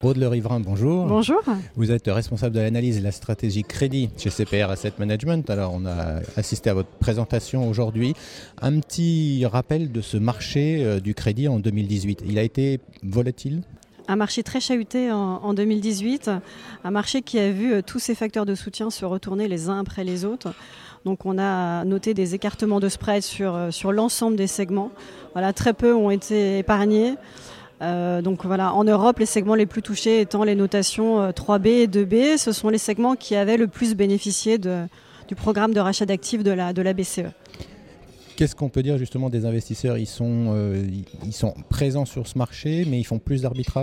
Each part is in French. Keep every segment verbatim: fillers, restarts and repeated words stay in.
Aude-Le-Riverain, bonjour. Bonjour. Vous êtes responsable de l'analyse et de la stratégie crédit chez C P R Asset Management. Alors, on a assisté à votre présentation aujourd'hui. Un petit rappel de ce marché euh, du crédit en deux mille dix-huit. Il a été volatile ? Un marché très chahuté en, en deux mille dix-huit, un marché qui a vu euh, tous ces facteurs de soutien se retourner les uns après les autres. Donc on a noté des écartements de spread sur, euh, sur l'ensemble des segments. Voilà, très peu ont été épargnés. Euh, donc voilà, en Europe, les segments les plus touchés étant les notations euh, trois B et deux B, ce sont les segments qui avaient le plus bénéficié de, du programme de rachat d'actifs de la, de la B C E. Qu'est-ce qu'on peut dire justement des investisseurs ? Ils sont, euh, ils sont présents sur ce marché, mais ils font plus d'arbitrage ?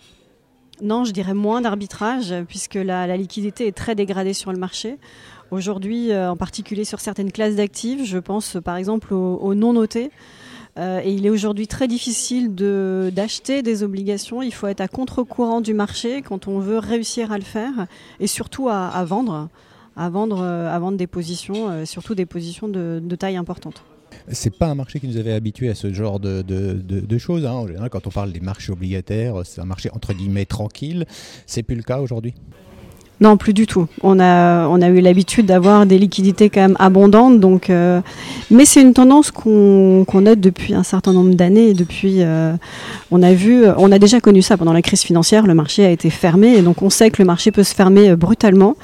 Non, je dirais moins d'arbitrage, puisque la, la liquidité est très dégradée sur le marché. Aujourd'hui, euh, en particulier sur certaines classes d'actifs, je pense par exemple aux, aux non notés. Euh, et il est aujourd'hui très difficile de, d'acheter des obligations. Il faut être à contre-courant du marché quand on veut réussir à le faire, et surtout à, à vendre, à vendre, à vendre des positions, euh, surtout des positions de, de taille importante. C'est pas un marché qui nous avait habitués à ce genre de, de, de, de choses. Hein. En général, quand on parle des marchés obligataires, c'est un marché entre guillemets tranquille. C'est plus le cas aujourd'hui ? Non, plus du tout. On a, on a eu l'habitude d'avoir des liquidités quand même abondantes, donc, euh, mais c'est une tendance qu'on, qu'on note depuis un certain nombre d'années. Et depuis, euh, on a vu, on a déjà connu ça pendant la crise financière. Le marché a été fermé, et donc on sait que le marché peut se fermer brutalement.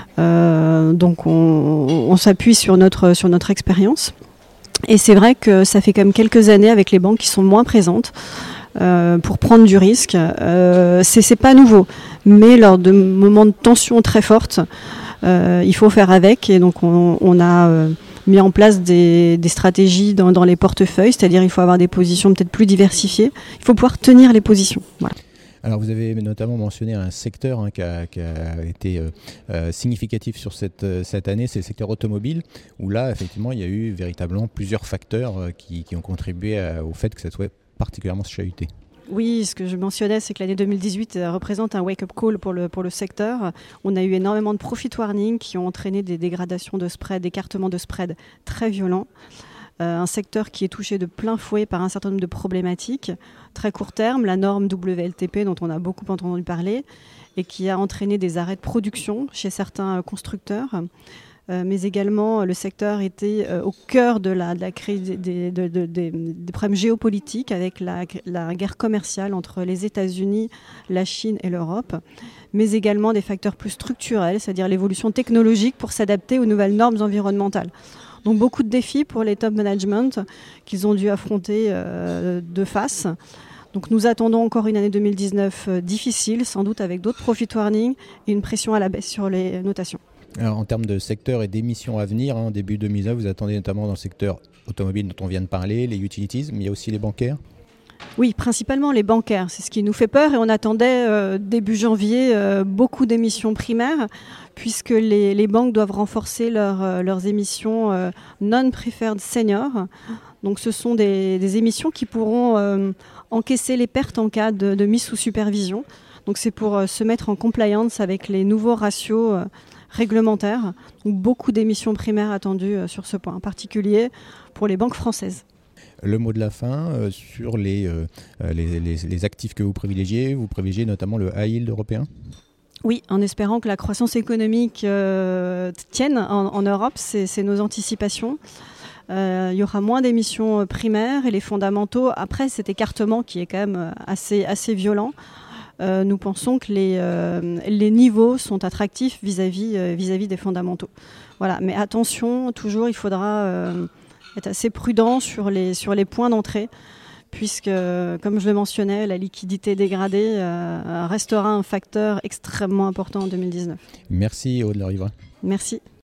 Euh, donc on, on s'appuie sur notre, sur notre expérience. Et c'est vrai que ça fait quand même quelques années avec les banques qui sont moins présentes. Euh, pour prendre du risque. Euh, c'est, c'est pas nouveau, mais lors de moments de tension très fortes, euh, il faut faire avec. Et donc on, on a euh, mis en place des, des stratégies dans, dans les portefeuilles, c'est-à-dire il faut avoir des positions peut-être plus diversifiées. Il faut pouvoir tenir les positions. Voilà. Alors vous avez notamment mentionné un secteur hein, qui, a, qui a été euh, euh, significatif sur cette, cette année, c'est le secteur automobile, où là effectivement il y a eu véritablement plusieurs facteurs euh, qui, qui ont contribué à, au fait que ça soit particulièrement chahuté. Oui, ce que je mentionnais, c'est que l'année deux mille dix-huit représente un wake-up call pour le, pour le secteur. On a eu énormément de profit warning qui ont entraîné des dégradations de spread, d'écartements de spread très violents. Euh, un secteur qui est touché de plein fouet par un certain nombre de problématiques. Très court terme, la norme W L T P dont on a beaucoup entendu parler et qui a entraîné des arrêts de production chez certains constructeurs. Euh, mais également le secteur était euh, au cœur de la, de la crise des, de, de, de, des problèmes géopolitiques avec la, la guerre commerciale entre les États-Unis, la Chine et l'Europe, mais également des facteurs plus structurels, c'est-à-dire l'évolution technologique pour s'adapter aux nouvelles normes environnementales. Donc beaucoup de défis pour les top management qu'ils ont dû affronter euh, de face. Donc nous attendons encore une année deux mille dix-neuf euh, difficile, sans doute avec d'autres profit warnings et une pression à la baisse sur les notations. Alors, en termes de secteur et d'émissions à venir, hein, début deux mille neuf, vous attendez notamment dans le secteur automobile dont on vient de parler, les utilities, mais il y a aussi les bancaires. Oui, principalement les bancaires, c'est ce qui nous fait peur et on attendait euh, début janvier euh, beaucoup d'émissions primaires puisque les, les banques doivent renforcer leur, euh, leurs émissions euh, non-preferred senior. Donc ce sont des, des émissions qui pourront euh, encaisser les pertes en cas de, de mise sous supervision. Donc c'est pour euh, se mettre en compliance avec les nouveaux ratios euh, réglementaires. Donc beaucoup d'émissions primaires attendues euh, sur ce point, en particulier pour les banques françaises. Le mot de la fin euh, sur les, euh, les, les, les actifs que vous privilégiez, vous privilégiez notamment le high yield européen ? Oui, en espérant que la croissance économique euh, tienne en, en Europe, c'est, c'est nos anticipations. Euh, il y aura moins d'émissions primaires et les fondamentaux, après cet écartement qui est quand même assez, assez violent, euh, nous pensons que les, euh, les niveaux sont attractifs vis-à-vis, euh, vis-à-vis des fondamentaux. Voilà. Mais attention, toujours il faudra euh, être assez prudent sur les, sur les points d'entrée, puisque, comme je le mentionnais, la liquidité dégradée euh, restera un facteur extrêmement important en deux mille dix-neuf. Merci Aude-Le-Riverain. Merci.